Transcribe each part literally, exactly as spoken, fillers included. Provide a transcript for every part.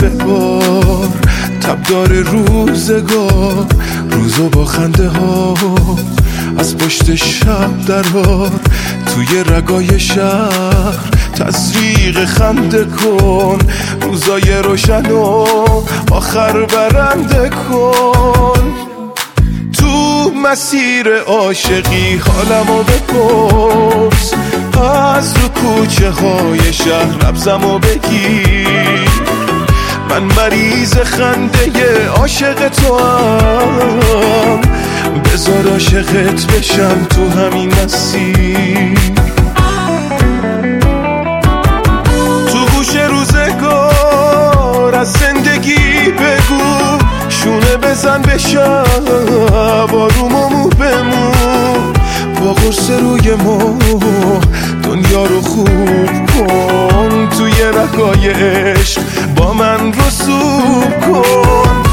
ببار، تبدار روزگار، روزو با خنده ها از پشت شب درار، توی رگای شهر تزریق خنده کن، روزای روشن و آخر برنده کن. تو مسیر عاشقی حالمو بپرس، از رو کوچه های شهر نبضمو بگیر، من مریض خنده عاشق تو هم، بذار عاشقت بشم تو همین مسیر. تو گوش روزگار از زندگی بگو، شونه بزن به شب آروممو بمون، با قرص روی ما دنیا رو خوب کن، توی رگای عشق با من رسوب کن.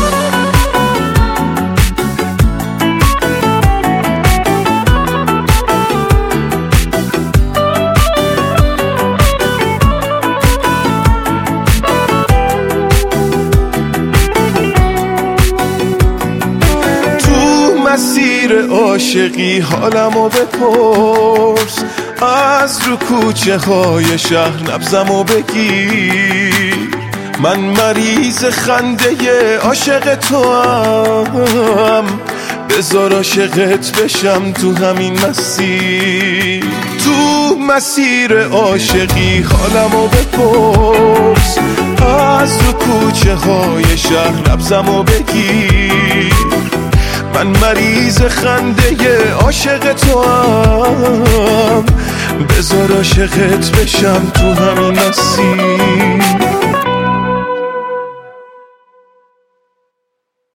مسیر عاشقی حالمو بپرس، از رو کوچه های شهر نبضمو بگیر، من مریض خنده عاشق تو هم، بذار عاشقت بشم تو همین مسیر. تو مسیر عاشقی حالمو بپرس، از رو کوچه های شهر نبضمو بگیر، من مریض خنده عاشق تو هم، بذار عاشقت بشم تو همین مسیر.